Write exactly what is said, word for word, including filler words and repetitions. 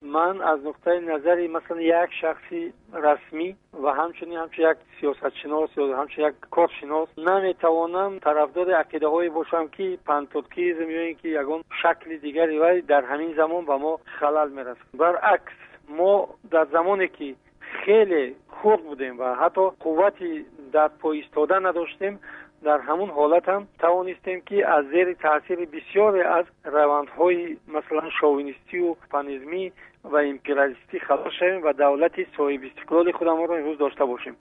من از نقطه نظری مثلا یک شخصی رسمی و همچنین همچنین یک سیاستشناس یا همچنین یک کارشناس نمیتوانم طرفدار عقیده‌های باشم که پانتورکیسم یا اینکه یگان شکل دیگری ولی در همین زمان به ما خلل میرسد. برعکس ما در زمانی که خیلی خرد بودیم و حتی قوتی در پای ایستادن نداشتیم، در همون حالت هم توانستیم که از زیر تاثیر بسیاری از روندهای مثلا شوونیستی و پانیزمی و امپریالیستی خلاص شویم و دولت صاحب استقلال خودمان را امروز داشته باشیم.